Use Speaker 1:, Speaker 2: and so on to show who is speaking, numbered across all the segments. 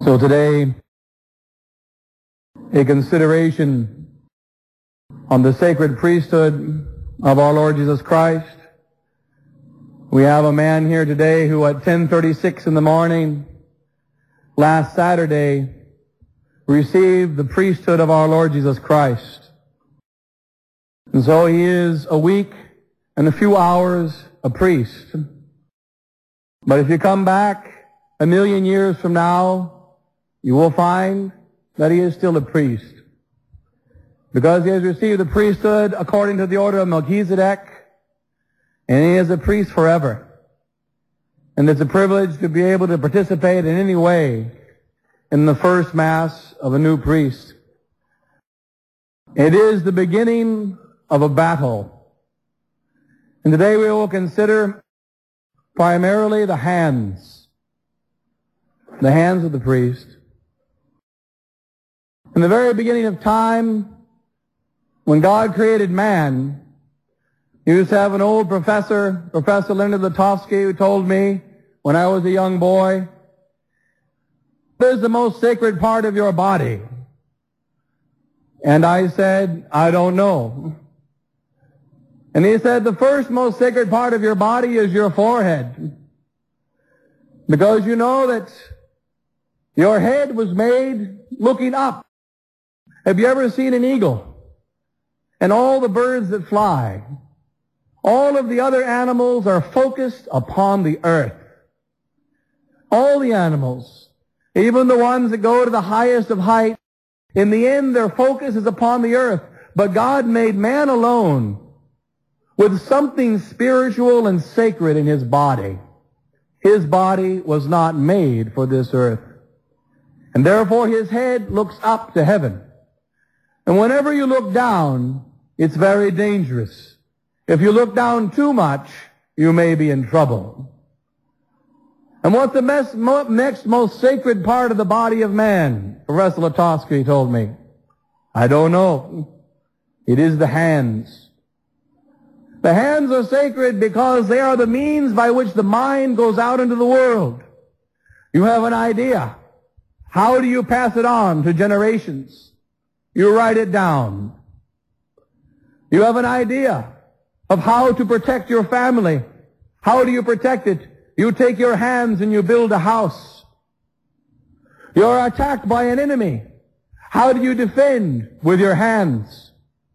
Speaker 1: So today, a consideration on the sacred priesthood of our Lord Jesus Christ. We have a man here today who at 10:36 in the morning, last Saturday, received the priesthood of our Lord Jesus Christ. And so he is a week and a few hours a priest. But if you come back a million years from now, you will find that he is still a priest, because he has received the priesthood according to the order of Melchizedek, and he is a priest forever. And it's a privilege to be able to participate in any way in the first Mass of a new priest. It is the beginning of a battle. And today we will consider primarily the hands of the priest. In the very beginning of time, when God created man, he used to have an old professor, Professor Leonard Lutovsky, who told me when I was a young boy, "What is the most sacred part of your body?" And I said, "I don't know." And he said, "The first most sacred part of your body is your forehead, because you know that your head was made looking up. Have you ever seen an eagle? And all the birds that fly, all of the other animals are focused upon the earth. All the animals, even the ones that go to the highest of height, in the end their focus is upon the earth. But God made man alone with something spiritual and sacred in his body. His body was not made for this earth. And therefore his head looks up to heaven. And whenever you look down, it's very dangerous. If you look down too much, you may be in trouble. And what's the next most sacred part of the body of man? Professor Lutovsky told me. I don't know. It is the hands. The hands are sacred because they are the means by which the mind goes out into the world. You have an idea. How do you pass it on to generations? You write it down. You have an idea of how to protect your family. How do you protect it? You take your hands and you build a house. You're attacked by an enemy. How do you defend? With your hands.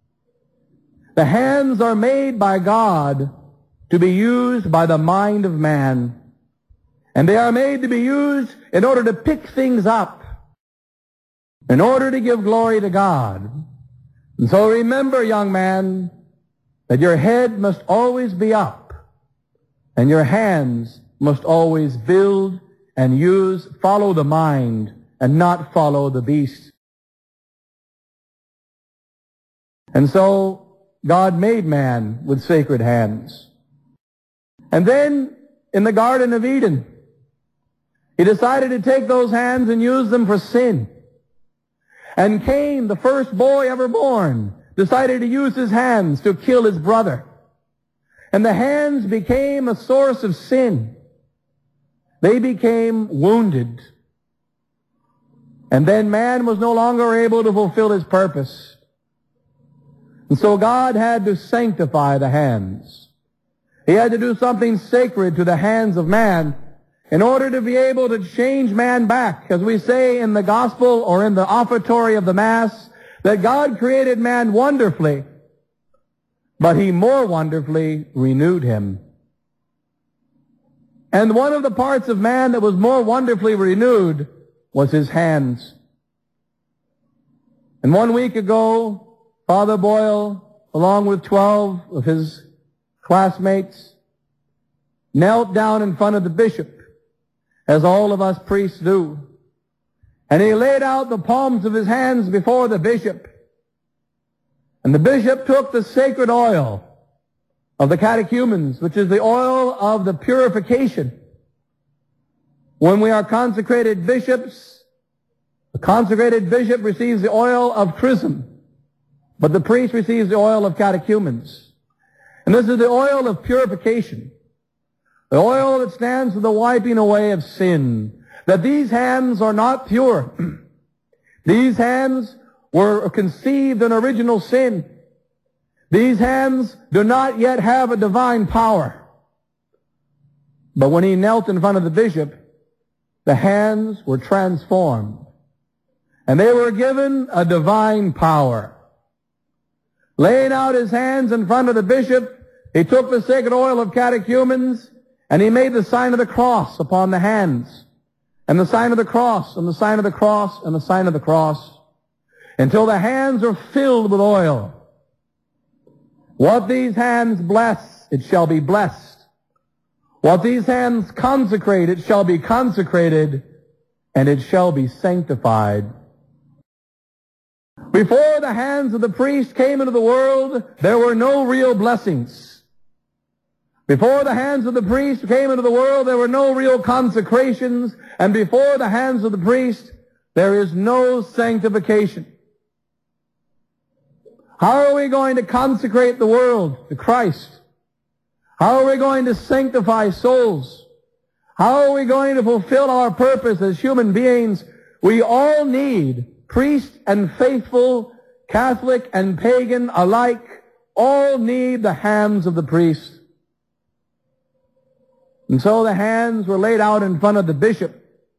Speaker 1: The hands are made by God to be used by the mind of man. And they are made to be used in order to pick things up, in order to give glory to God. And so remember, young man, that your head must always be up, and your hands must always build and follow the mind, and not follow the beast. And so God made man with sacred hands. And then in the Garden of Eden, he decided to take those hands and use them for sin. And Cain, the first boy ever born, decided to use his hands to kill his brother. And the hands became a source of sin. They became wounded. And then man was no longer able to fulfill his purpose. And so God had to sanctify the hands. He had to do something sacred to the hands of man in order to be able to change man back. As we say in the gospel or in the offertory of the Mass, that God created man wonderfully, but he more wonderfully renewed him. And one of the parts of man that was more wonderfully renewed was his hands. And 1 week ago, Father Boyle, along with 12 of his classmates, knelt down in front of the bishop, as all of us priests do. And he laid out the palms of his hands before the bishop. And the bishop took the sacred oil of the catechumens, which is the oil of the purification. When we are consecrated bishops, the consecrated bishop receives the oil of chrism, but the priest receives the oil of catechumens. And this is the oil of purification. The oil that stands for the wiping away of sin. that these hands are not pure. These hands were conceived in original sin. These hands do not yet have a divine power. But when he knelt in front of the bishop, the hands were transformed. And they were given a divine power. Laying out his hands in front of the bishop, he took the sacred oil of catechumens, and he made the sign of the cross upon the hands, and the sign of the cross, and the sign of the cross, and the sign of the cross, until the hands are filled with oil. What these hands bless, it shall be blessed. What these hands consecrate, it shall be consecrated, and it shall be sanctified. Before the hands of the priest came into the world, there were no real blessings. Before the hands of the priest came into the world, there were no real consecrations. And before the hands of the priest, there is no sanctification. How are we going to consecrate the world to Christ? How are we going to sanctify souls? How are we going to fulfill our purpose as human beings? We all need, priest and faithful, Catholic and pagan alike, all need the hands of the priest. And so the hands were laid out in front of the bishop,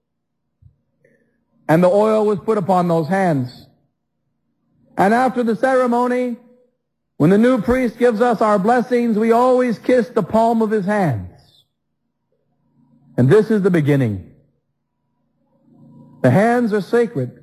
Speaker 1: and the oil was put upon those hands. And after the ceremony, when the new priest gives us our blessings, we always kiss the palm of his hands. And this is the beginning. The hands are sacred.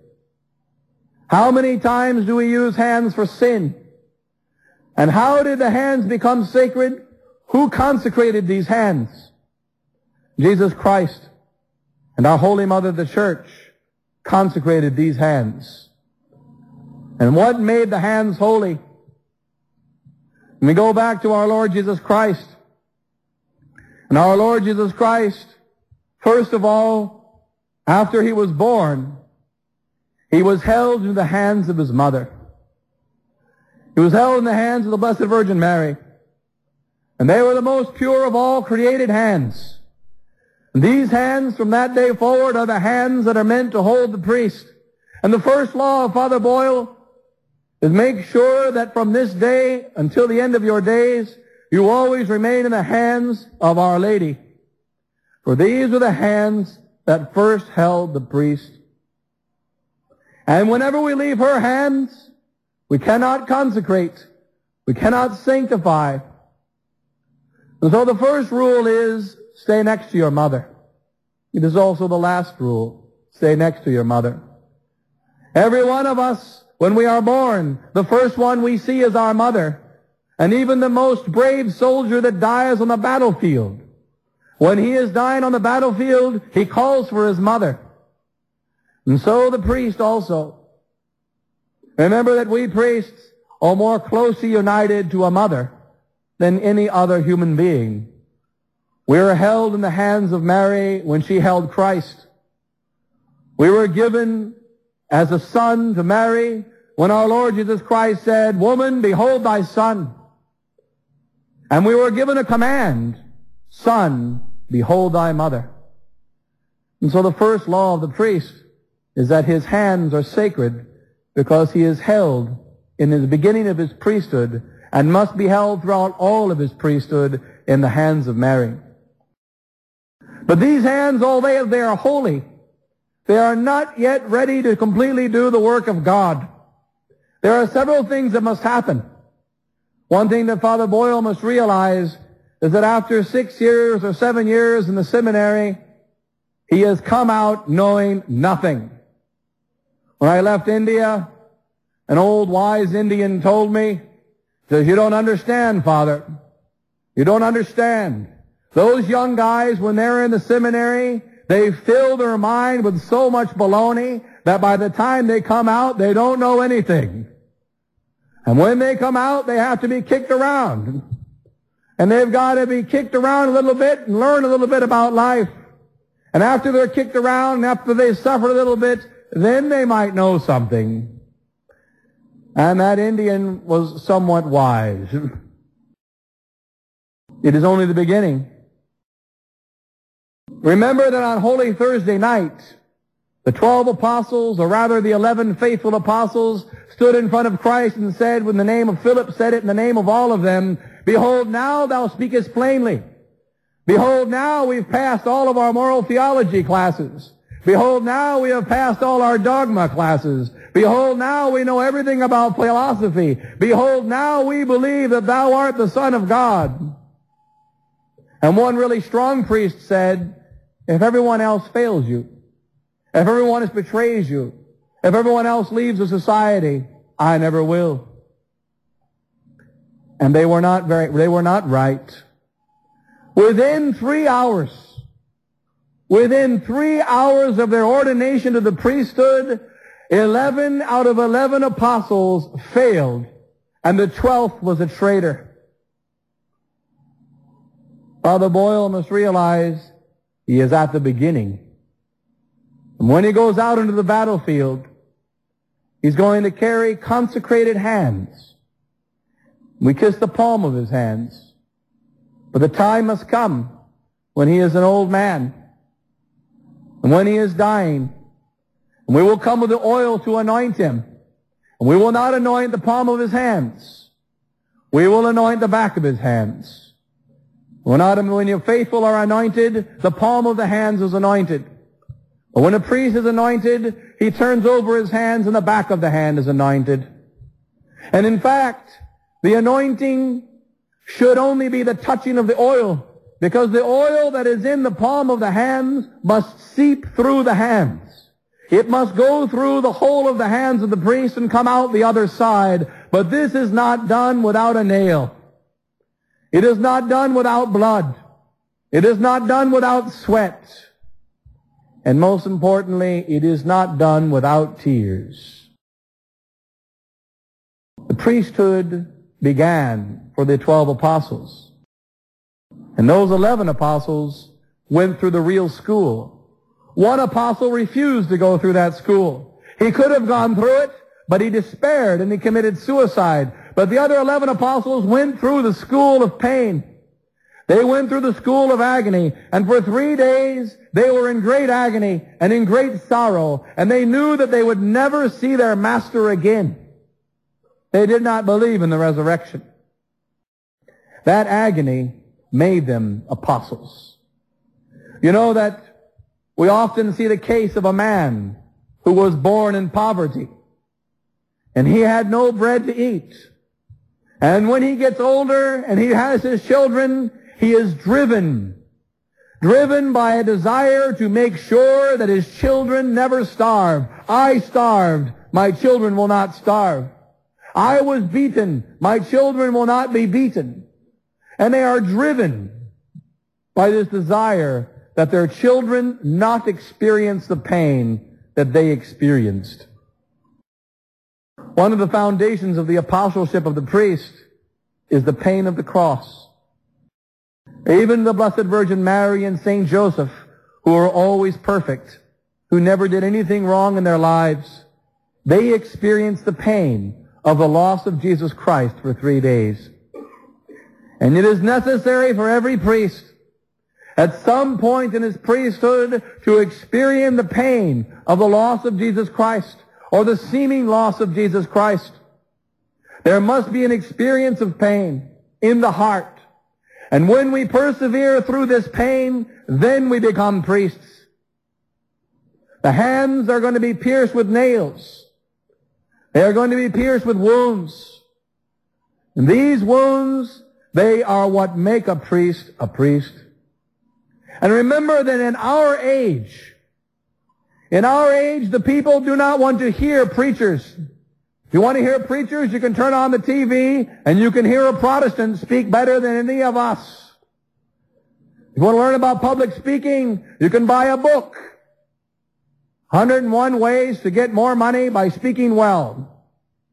Speaker 1: How many times do we use hands for sin? And how did the hands become sacred? Who consecrated these hands? Jesus Christ and our Holy Mother, the Church, consecrated these hands. And what made the hands holy? When we go back to our Lord Jesus Christ, and our Lord Jesus Christ, first of all, after he was born, he was held in the hands of his mother. He was held in the hands of the Blessed Virgin Mary. And they were the most pure of all created hands. And these hands from that day forward are the hands that are meant to hold the priest. And the first law of Father Boyle is make sure that from this day until the end of your days, you always remain in the hands of Our Lady. For these are the hands that first held the priest. And whenever we leave her hands, we cannot consecrate. We cannot sanctify. And so the first rule is, stay next to your mother. It is also the last rule. Stay next to your mother. Every one of us, when we are born, the first one we see is our mother. And even the most brave soldier that dies on the battlefield, when he is dying on the battlefield, he calls for his mother. And so the priest also. Remember that we priests are more closely united to a mother than any other human being. We were held in the hands of Mary when she held Christ. We were given as a son to Mary when our Lord Jesus Christ said, "Woman, behold thy son." And we were given a command, "Son, behold thy mother." And so the first law of the priest is that his hands are sacred because he is held in the beginning of his priesthood and must be held throughout all of his priesthood in the hands of Mary. But these hands, although they are holy, they are not yet ready to completely do the work of God. There are several things that must happen. One thing that Father Boyle must realize is that after 6 years or 7 years in the seminary, he has come out knowing nothing. When I left India, an old wise Indian told me, says, "You don't understand, Father. You don't understand. Those young guys, when they're in the seminary, they fill their mind with so much baloney that by the time they come out, they don't know anything. And when they come out, they have to be kicked around. And they've got to be kicked around a little bit and learn a little bit about life. And after they're kicked around, and after they suffer a little bit, then they might know something." And that Indian was somewhat wise. It is only the beginning. Remember that on Holy Thursday night, the 12 apostles, or rather the 11 faithful apostles, stood in front of Christ and said, when the name of Philip said it in the name of all of them, "Behold, now thou speakest plainly. Behold, now we've passed all of our moral theology classes. Behold, now we have passed all our dogma classes. Behold, now we know everything about philosophy. Behold, now we believe that thou art the Son of God." And one really strong priest said, if everyone else fails you, if everyone else betrays you, if everyone else leaves the society, I never will. And they were not right. Within 3 hours of their ordination to the priesthood, 11 out of 11 apostles failed, and the 12th was a traitor. Father Boyle must realize he is at the beginning. And when he goes out into the battlefield, he's going to carry consecrated hands. We kiss the palm of his hands. But the time must come when he is an old man, and when he is dying, and we will come with the oil to anoint him. And we will not anoint the palm of his hands. We will anoint the back of his hands. When your faithful are anointed, the palm of the hands is anointed. But when a priest is anointed, he turns over his hands and the back of the hand is anointed. And in fact, the anointing should only be the touching of the oil, because the oil that is in the palm of the hands must seep through the hands. It must go through the whole of the hands of the priest and come out the other side. But this is not done without a nail. It is not done without blood. It is not done without sweat. And most importantly, it is not done without tears. The priesthood began for the 12 apostles. And those 11 apostles went through the real school. One apostle refused to go through that school. He could have gone through it, but he despaired and he committed suicide. But the other 11 apostles went through the school of pain. They went through the school of agony, and for 3 days they were in great agony and in great sorrow, and they knew that they would never see their master again. They did not believe in the resurrection. That agony made them apostles. You know that we often see the case of a man who was born in poverty, and he had no bread to eat. And when he gets older and he has his children, he is driven by a desire to make sure that his children never starve. I starved, my children will not starve. I was beaten, my children will not be beaten. And they are driven by this desire that their children not experience the pain that they experienced. One of the foundations of the apostleship of the priest is the pain of the cross. Even the Blessed Virgin Mary and Saint Joseph, who are always perfect, who never did anything wrong in their lives, they experienced the pain of the loss of Jesus Christ for 3 days. And it is necessary for every priest at some point in his priesthood to experience the pain of the loss of Jesus Christ, or the seeming loss of Jesus Christ. There must be an experience of pain in the heart. And when we persevere through this pain, then we become priests. The hands are going to be pierced with nails. They are going to be pierced with wounds. And these wounds, they are what make a priest a priest. And remember that in our age, the people do not want to hear preachers. If you want to hear preachers, you can turn on the TV and you can hear a Protestant speak better than any of us. If you want to learn about public speaking, you can buy a book. 101 Ways to Get More Money by Speaking Well.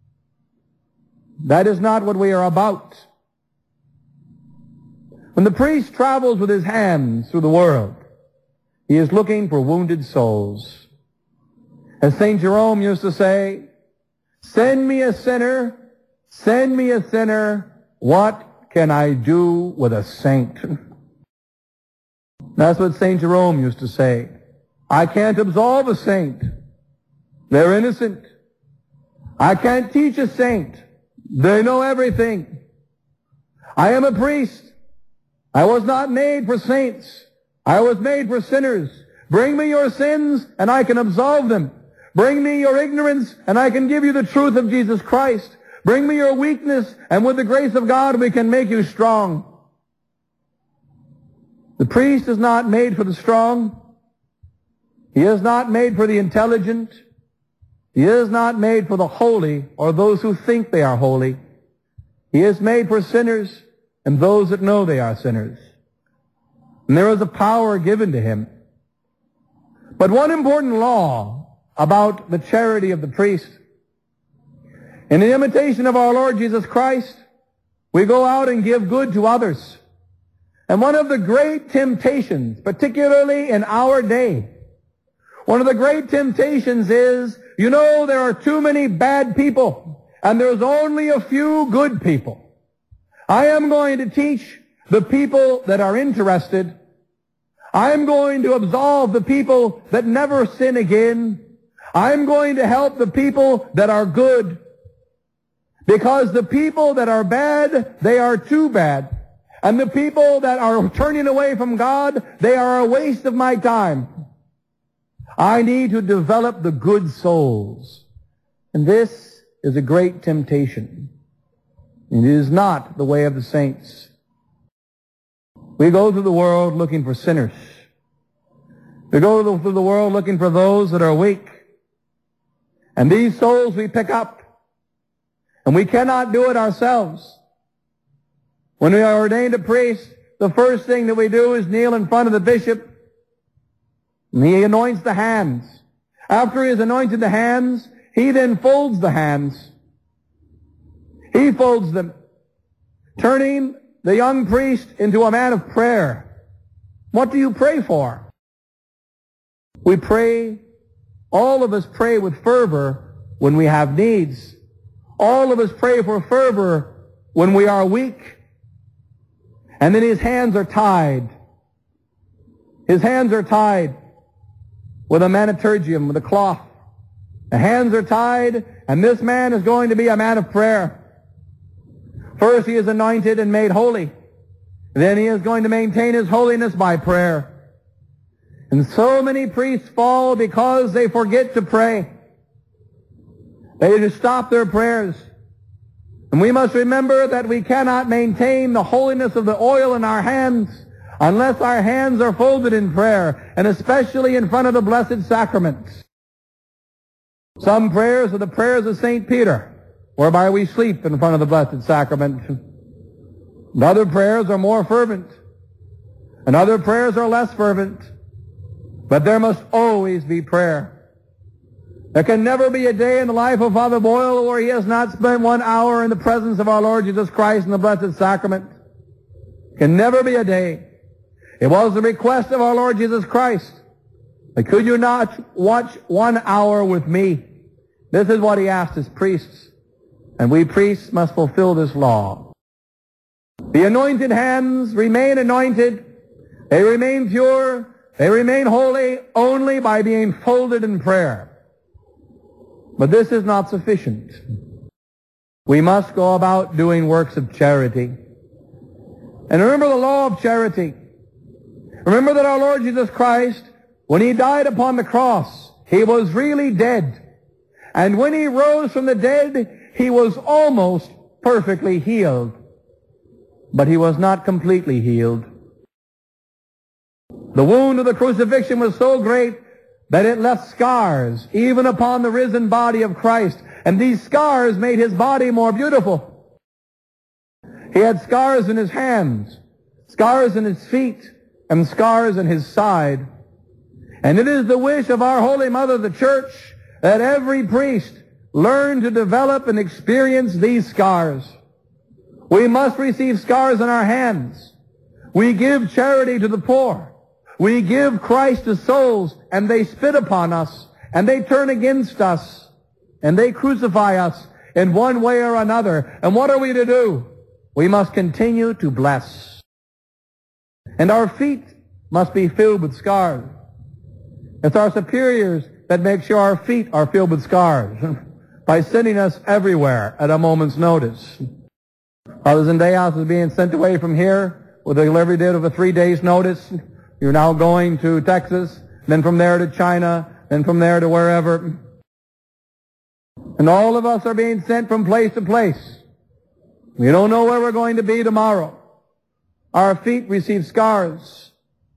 Speaker 1: That is not what we are about. When the priest travels with his hands through the world, he is looking for wounded souls. As St. Jerome used to say, send me a sinner, what can I do with a saint? That's what St. Jerome used to say. I can't absolve a saint. They're innocent. I can't teach a saint. They know everything. I am a priest. I was not made for saints. I was made for sinners. Bring me your sins and I can absolve them. Bring me your ignorance and I can give you the truth of Jesus Christ. Bring me your weakness and with the grace of God we can make you strong. The priest is not made for the strong. He is not made for the intelligent. He is not made for the holy or those who think they are holy. He is made for sinners and those that know they are sinners. And there is a power given to him. But one important law about the charity of the priest. In the imitation of our Lord Jesus Christ, we go out and give good to others. And one of the great temptations, particularly in our day, one of the great temptations is, you know, there are too many bad people, and there's only a few good people. I am going to teach the people that are interested. I am going to absolve the people that never sin again. I'm going to help the people that are good. Because the people that are bad, they are too bad. And the people that are turning away from God, they are a waste of my time. I need to develop the good souls. And this is a great temptation. It is not the way of the saints. We go through the world looking for sinners. We go through the world looking for those that are weak. And these souls we pick up. And we cannot do it ourselves. When we are ordained a priest, the first thing that we do is kneel in front of the bishop, and he anoints the hands. After he has anointed the hands, he then folds the hands. He folds them, turning the young priest into a man of prayer. What do you pray for? We pray, all of us pray with fervor when we have needs. All of us pray for fervor when we are weak. And then his hands are tied. His hands are tied with a maniturgium, with a cloth. The hands are tied, and this man is going to be a man of prayer. First he is anointed and made holy. Then he is going to maintain his holiness by prayer. And so many priests fall because they forget to pray. They just stop their prayers. And we must remember that we cannot maintain the holiness of the oil in our hands unless our hands are folded in prayer, and especially in front of the Blessed Sacraments. Some prayers are the prayers of St. Peter, whereby we sleep in front of the Blessed Sacrament. And other prayers are more fervent, and other prayers are less fervent. But there must always be prayer. There can never be a day in the life of Father Boyle where he has not spent 1 hour in the presence of our Lord Jesus Christ in the Blessed Sacrament. Can never be a day. It was the request of our Lord Jesus Christ. But could you not watch 1 hour with me? This is what he asked his priests. And we priests must fulfill this law. The anointed hands remain anointed. They remain pure. They remain holy only by being folded in prayer. But this is not sufficient. We must go about doing works of charity. And remember the law of charity. Remember that our Lord Jesus Christ, when he died upon the cross, he was really dead. And when he rose from the dead, he was almost perfectly healed. But he was not completely healed. The wound of the crucifixion was so great that it left scars even upon the risen body of Christ. And these scars made his body more beautiful. He had scars in his hands, scars in his feet, and scars in his side. And it is the wish of our Holy Mother, the Church, that every priest learn to develop and experience these scars. We must receive scars in our hands. We give charity to the poor. We give Christ to souls, and they spit upon us, and they turn against us, and they crucify us in one way or another. And what are we to do? We must continue to bless. And our feet must be filled with scars. It's our superiors that make sure our feet are filled with scars by sending us everywhere at a moment's notice. Father Zendejas is being sent away from here with a delivery date of a 3 days' notice. You're now going to Texas, then from there to China, then from there to wherever. And all of us are being sent from place to place. We don't know where we're going to be tomorrow. Our feet receive scars.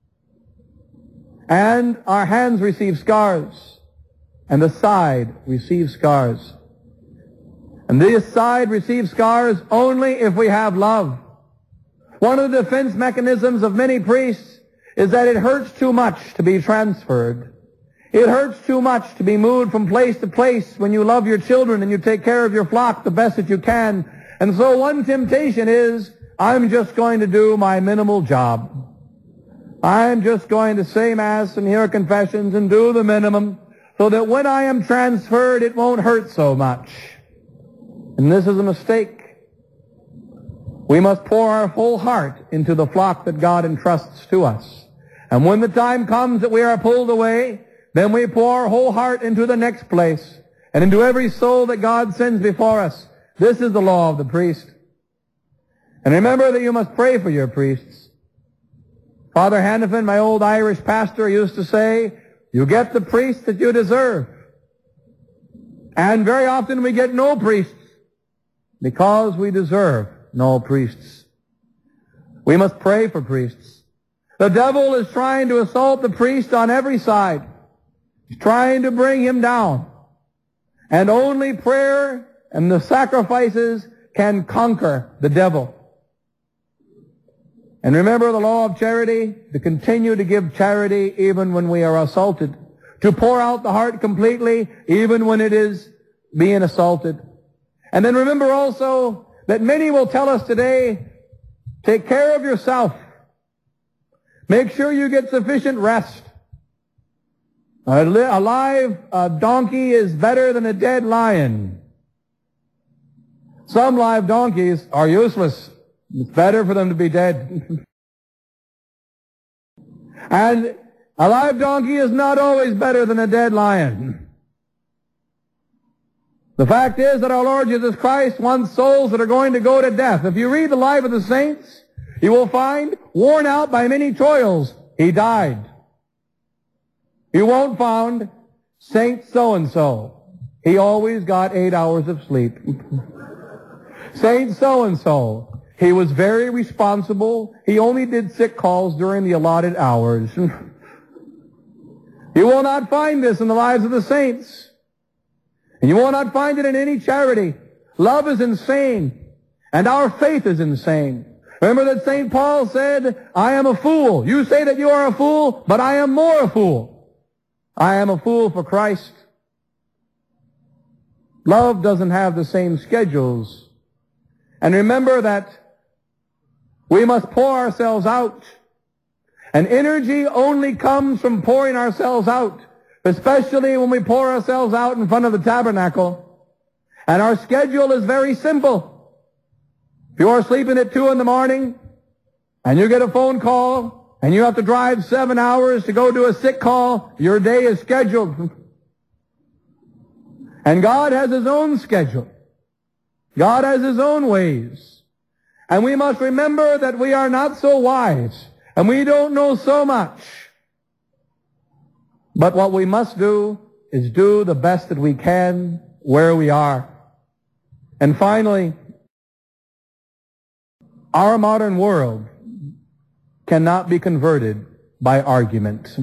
Speaker 1: And our hands receive scars. And the side receives scars. And this side receives scars only if we have love. One of the defense mechanisms of many priests is that it hurts too much to be transferred. It hurts too much to be moved from place to place when you love your children and you take care of your flock the best that you can. And so one temptation is, I'm just going to do my minimal job. I'm just going to say Mass and hear confessions and do the minimum so that when I am transferred, it won't hurt so much. And this is a mistake. We must pour our whole heart into the flock that God entrusts to us. And when the time comes that we are pulled away, then we pour our whole heart into the next place and into every soul that God sends before us. This is the law of the priest. And remember that you must pray for your priests. Father Hannafin, my old Irish pastor, used to say, you get the priest that you deserve. And very often we get no priests because we deserve no priests. We must pray for priests. The devil is trying to assault the priest on every side. He's trying to bring him down. And only prayer and the sacrifices can conquer the devil. And remember the law of charity, to continue to give charity even when we are assaulted, to pour out the heart completely even when it is being assaulted. And then remember also that many will tell us today, take care of yourself. Make sure you get sufficient rest. A live donkey is better than a dead lion. Some live donkeys are useless. It's better for them to be dead. And a live donkey is not always better than a dead lion. The fact is that our Lord Jesus Christ wants souls that are going to go to death. If you read the life of the saints, you will find, worn out by many toils, he died. You won't find Saint so-and-so. He always got 8 hours of sleep. Saint so-and-so. He was very responsible. He only did sick calls during the allotted hours. You will not find this in the lives of the saints. And you will not find it in any charity. Love is insane. And our faith is insane. Remember that St. Paul said, I am a fool. You say that you are a fool, but I am more a fool. I am a fool for Christ. Love doesn't have the same schedules. And remember that we must pour ourselves out. And energy only comes from pouring ourselves out, especially when we pour ourselves out in front of the tabernacle. And our schedule is very simple. If you are sleeping at 2 in the morning and you get a phone call and you have to drive 7 hours to go do a sick call, your day is scheduled. And God has His own schedule. God has His own ways. And we must remember that we are not so wise, and we don't know so much. But what we must do is do the best that we can where we are. And finally, our modern world cannot be converted by argument.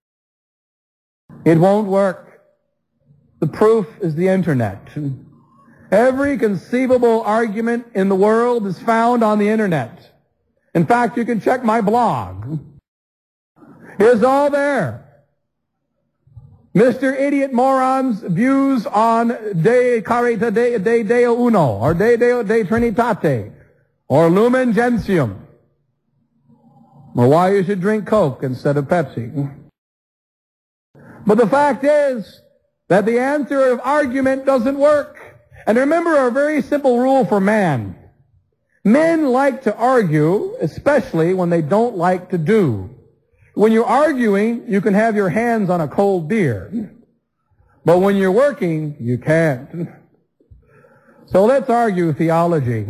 Speaker 1: It won't work. The proof is the Internet. Every conceivable argument in the world is found on the Internet. In fact, you can check my blog. It's all there. Mr. Idiot Moron's views on De Carita de Deo Uno, or De Deo de Trinitate, or Lumen Gentium, or why you should drink Coke instead of Pepsi. But the fact is that the answer of argument doesn't work. And remember a very simple rule for man. Men like to argue, especially when they don't like to do. When you're arguing, you can have your hands on a cold beer. But when you're working, you can't. So let's argue theology.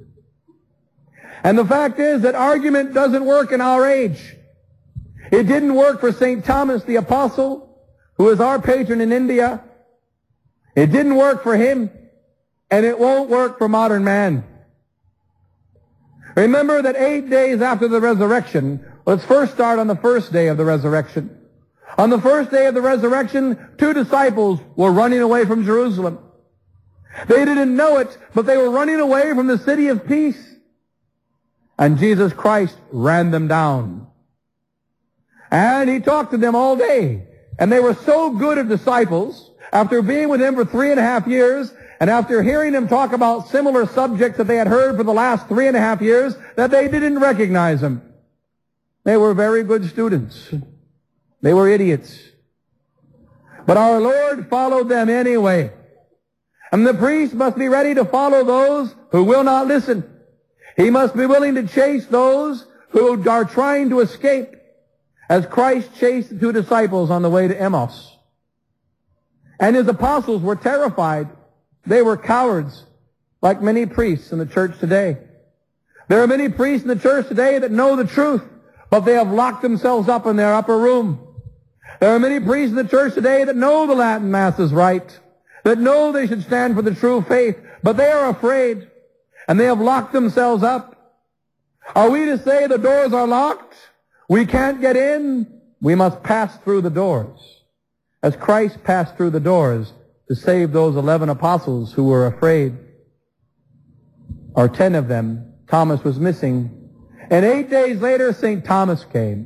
Speaker 1: And the fact is that argument doesn't work in our age. It didn't work for St. Thomas the Apostle, who is our patron in India. It didn't work for him, and it won't work for modern man. Remember that 8 days after the resurrection, let's first start on the first day of the resurrection. On the first day of the resurrection, 2 disciples were running away from Jerusalem. They didn't know it, but they were running away from the city of peace. And Jesus Christ ran them down. And he talked to them all day. And they were so good of disciples, after being with him for 3.5 years, and after hearing him talk about similar subjects that they had heard for the last 3.5 years, that they didn't recognize him. They were very good students. They were idiots. But our Lord followed them anyway. And the priest must be ready to follow those who will not listen. He must be willing to chase those who are trying to escape, as Christ chased the 2 disciples on the way to Emmaus. And his apostles were terrified. They were cowards, like many priests in the church today. There are many priests in the church today that know the truth, but they have locked themselves up in their upper room. There are many priests in the church today that know the Latin Mass is right, that know they should stand for the true faith, but they are afraid, and they have locked themselves up. Are we to say the doors are locked? We can't get in? We must pass through the doors, as Christ passed through the doors to save those 11 apostles who were afraid. Or 10 of them. Thomas was missing. And 8 days later, St. Thomas came.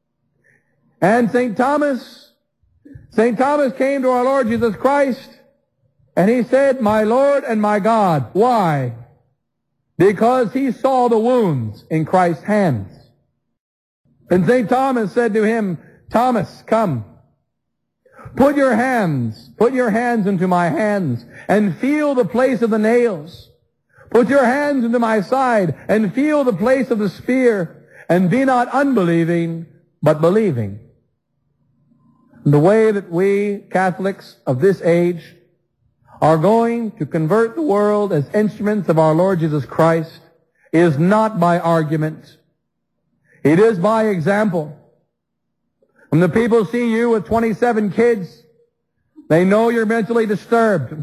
Speaker 1: And St. Thomas came to our Lord Jesus Christ, and he said, "My Lord and my God." Why? Because he saw the wounds in Christ's hands. And St. Thomas said to him, "Thomas, come. Put your hands into my hands, and feel the place of the nails. Put your hands into my side, and feel the place of the spear, and be not unbelieving, but believing." The way that we Catholics of this age are going to convert the world as instruments of our Lord Jesus Christ is not by argument. It is by example. When the people see you with 27 kids, they know you're mentally disturbed.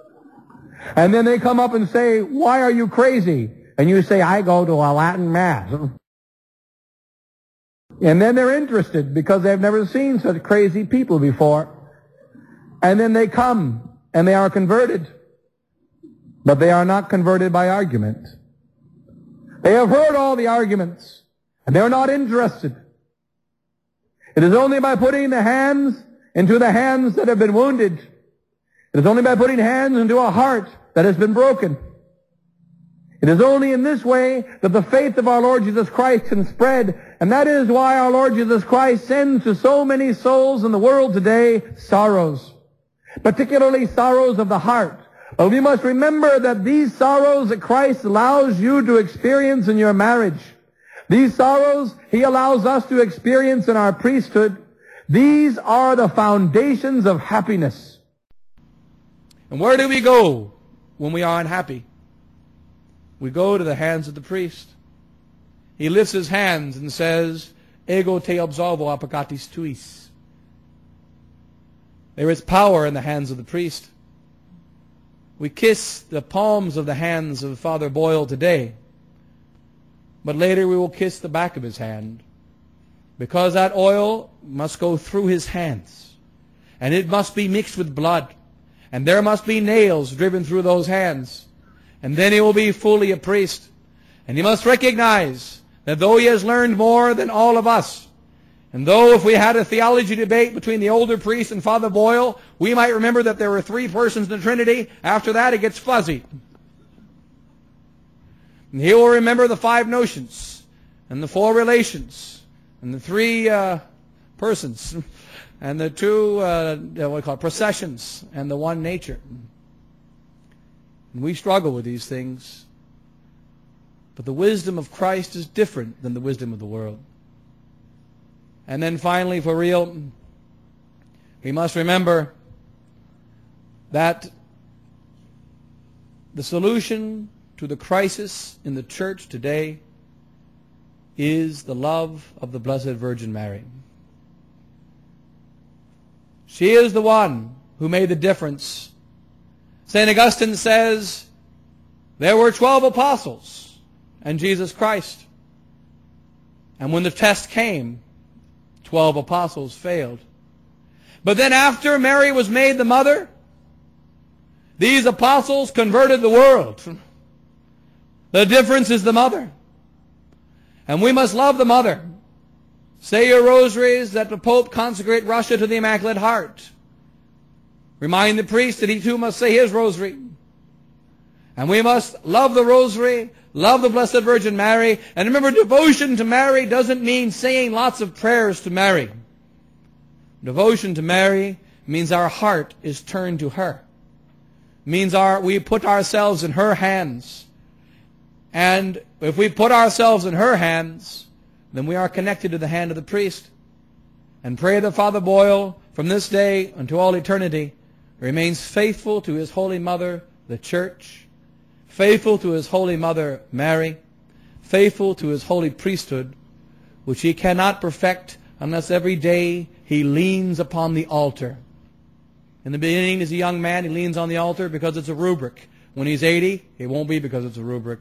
Speaker 1: And then they come up and say, "Why are you crazy?" And you say, "I go to a Latin Mass." And then they're interested because they've never seen such crazy people before. And then they come and they are converted. But they are not converted by argument. They have heard all the arguments, and they're not interested. It is only by putting the hands into the hands that have been wounded. It is only by putting hands into a heart that has been broken. It is only in this way that the faith of our Lord Jesus Christ can spread, and that is why our Lord Jesus Christ sends to so many souls in the world today sorrows, particularly sorrows of the heart. But we must remember that these sorrows that Christ allows you to experience in your marriage, these sorrows he allows us to experience in our priesthood, these are the foundations of happiness.
Speaker 2: And where do we go when we are unhappy? We go to the hands of the priest. He lifts his hands and says, "Ego te absolvo a peccatis tuis." There is power in the hands of the priest. We kiss the palms of the hands of Father Boyle today, but later we will kiss the back of his hand, because that oil must go through his hands, and it must be mixed with blood, and there must be nails driven through those hands. And then he will be fully a priest. And he must recognize that though he has learned more than all of us, and though if we had a theology debate between the older priest and Father Boyle, we might remember that there were 3 persons in the Trinity, after that it gets fuzzy. And he will remember the 5 notions, and the 4 relations, and the 3 persons, and the 2 what we call processions, and the 1 nature. And we struggle with these things. But the wisdom of Christ is different than the wisdom of the world. And then finally, for real, we must remember that the solution to the crisis in the church today is the love of the Blessed Virgin Mary. She is the one who made the difference. St. Augustine says, there were 12 apostles and Jesus Christ. And when the test came, 12 apostles failed. But then after Mary was made the mother, these apostles converted the world. The difference is the mother. And we must love the mother. Say your rosaries that the Pope consecrate Russia to the Immaculate Heart. Remind the priest that he too must say his rosary. And we must love the rosary, love the Blessed Virgin Mary. And remember, devotion to Mary doesn't mean saying lots of prayers to Mary. Devotion to Mary means our heart is turned to her. Means we put ourselves in her hands. And if we put ourselves in her hands, then we are connected to the hand of the priest. And pray that Father Boyle, from this day unto all eternity, remains faithful to his Holy Mother, the Church, faithful to his Holy Mother, Mary, faithful to his holy priesthood, which he cannot perfect unless every day he leans upon the altar. In the beginning, as a young man, he leans on the altar because it's a rubric. When he's 80, it won't be because it's a rubric.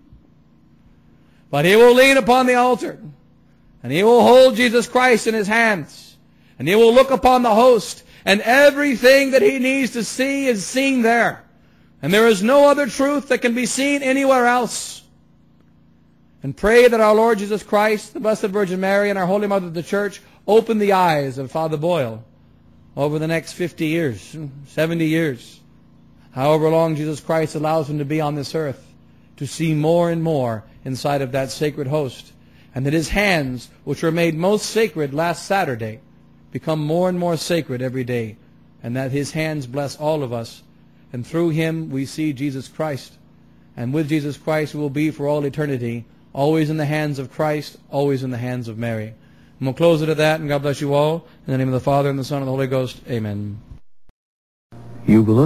Speaker 2: But he will lean upon the altar, and he will hold Jesus Christ in his hands, and he will look upon the host, and everything that he needs to see is seen there. And there is no other truth that can be seen anywhere else. And pray that our Lord Jesus Christ, the Blessed Virgin Mary, and our Holy Mother the Church open the eyes of Father Boyle over the next 50 years, 70 years, however long Jesus Christ allows him to be on this earth, to see more and more inside of that sacred host, and that his hands, which were made most sacred last Saturday, become more and more sacred every day, and that his hands bless all of us, and through him we see Jesus Christ, and with Jesus Christ we will be for all eternity, always in the hands of Christ, always in the hands of Mary. And we'll close it at that, and God bless you all. In the name of the Father, and the Son, and the Holy Ghost. Amen.
Speaker 3: You will